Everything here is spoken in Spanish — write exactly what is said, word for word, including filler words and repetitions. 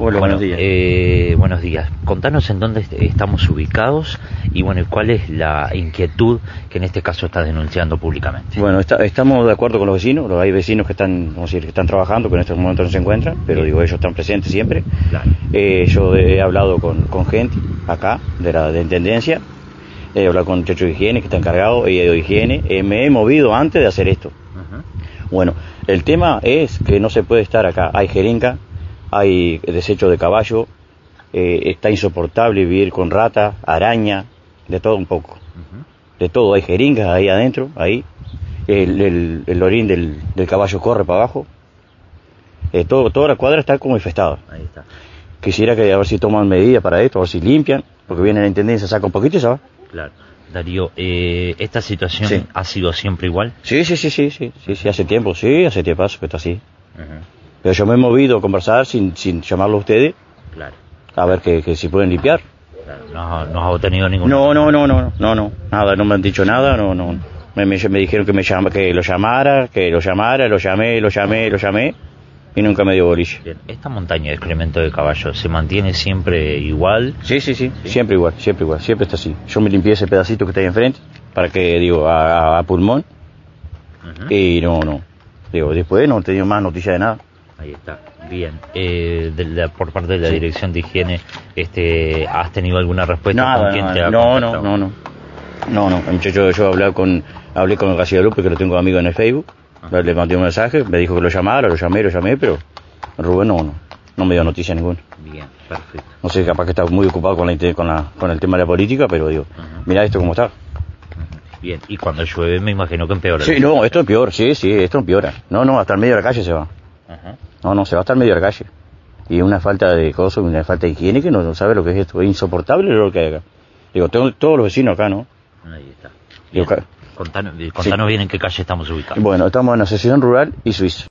Hola, bueno, buenos días. Eh, buenos días. Contanos en dónde est- estamos ubicados y bueno, cuál es la inquietud que en este caso estás denunciando públicamente. Bueno, está- estamos de acuerdo con los vecinos. Hay vecinos que están, vamos a decir, que están trabajando, que en estos momentos no se encuentran, pero Bien. digo, ellos están presentes siempre. Claro. Eh, yo he hablado con, con gente acá, de la de Intendencia. He hablado con un muchacho de higiene que está encargado, he ido de higiene. Eh, me he movido antes de hacer esto. Ujú. Bueno, el tema es que no se puede estar acá. Hay jeringa, hay desecho de caballo, eh, está insoportable vivir con rata, araña, de todo un poco. Ujú. De todo, hay jeringas ahí adentro, ahí. El, el, el orín del, del caballo corre para abajo. Eh, todo, toda la cuadra está como infestada. Ahí está. Quisiera que a ver si toman medidas para esto, a ver si limpian, porque viene la intendencia, saca un poquito y se va. Claro. Darío, eh, ¿esta situación Sí. ha sido siempre igual? Sí, sí, sí, sí, sí, sí, sí, hace tiempo, sí, hace tiempo que está así. Ujú. Pero yo me he movido a conversar sin, sin llamarlo a ustedes, Claro. a ver que, que si pueden limpiar. Claro. No, no has obtenido ningún... No, no, no, no, no, no, nada, no me han dicho nada, no, no. Me, me, me dijeron que me llama, que lo llamara, que lo llamara, lo llamé, lo llamé, lo llamé, y nunca me dio bolilla. Bien. ¿Esta montaña de excremento de caballo se mantiene siempre igual? Sí, sí, sí, Sí. siempre igual, siempre igual, siempre está así. Yo me limpié ese pedacito que está ahí enfrente, para que, digo, a, a- a pulmón, Ujú. y no, no. Digo, después no he tenido más noticias de nada. Ahí está. Bien. Eh, de la- por parte de la Sí. Dirección de Higiene, este, ¿has tenido alguna respuesta? Nada, ¿Con quién te nada. ha No, no, contactado? no, no. No, no, el muchacho, yo hablé con, hablé con García Lupe, que lo tengo amigo en el Facebook, Ajá. le mandé un mensaje, me dijo que lo llamara, lo llamé, lo llamé, pero Rubén no, no, no me dio noticia ninguna. Bien, perfecto. No sé, capaz que está muy ocupado con la, inte- con la, con el tema de la política, pero digo, Ajá. mirá esto cómo está. Ujú. Bien, y cuando llueve me imagino que empeora. Sí, no, esto es peor, sí, sí, esto empeora. No, no, hasta el medio de la calle se va. Ajá. No, no, se va hasta el medio de la calle. Y una falta de cosas, una falta de higiene que no, no sabe lo que es esto, es insoportable lo que hay acá. Digo, tengo todos los vecinos acá, ¿no? Ahí está. Digo, Bien. ca- Contanos, contanos bien en qué calle estamos ubicados. Bueno, estamos en Asociación Rural y Suiza.